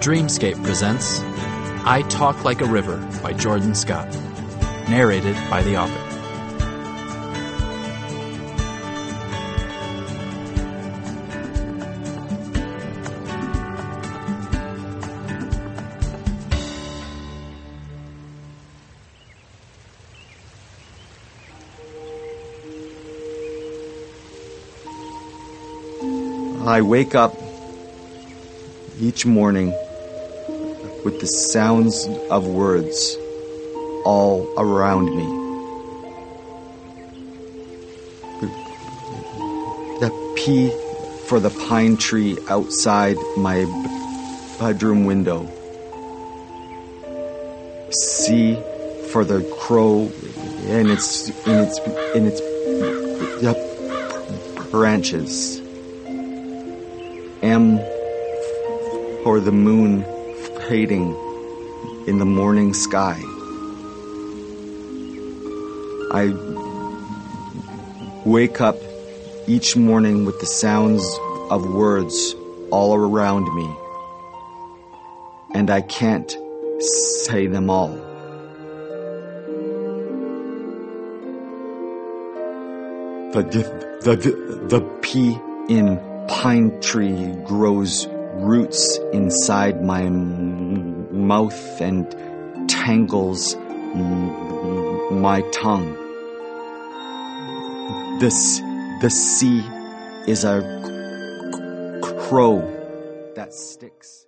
Dreamscape presents I Talk Like a River by Jordan Scott, narrated by the author. I wake up each morning with the sounds of words all around me. The P for the pine tree outside my bedroom window. C for the crow in its branches. M for the moon fading in the morning sky. I wake up each morning with the sounds of words all around me, and I can't say them all. The P in pine tree grows roots inside my mouth and tangles my tongue. The C is a crow that sticks.